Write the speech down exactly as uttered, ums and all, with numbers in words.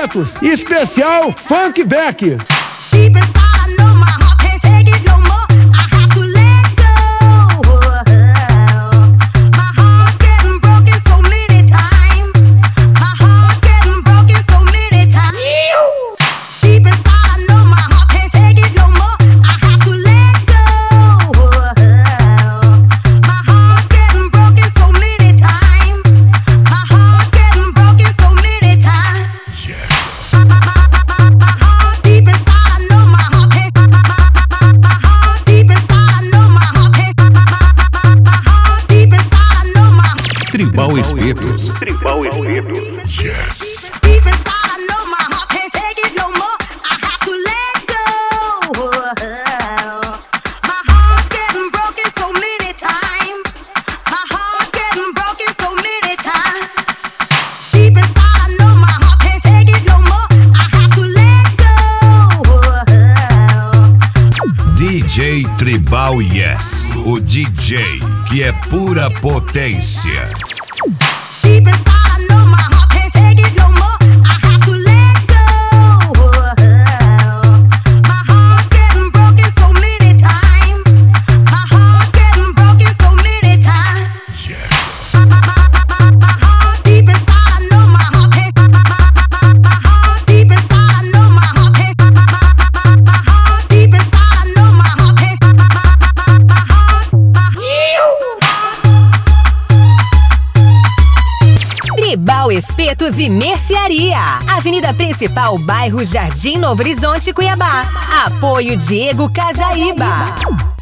Espetos, especial Funk Back. Tribal Espetos. Tribal Espetos. Yes. D J Tribal Yes, o D J que é pura potência. Tribal Espetos e Mercearia. Avenida Principal, bairro Jardim Novo Horizonte, Cuiabá. Apoio Diego Cajaíba.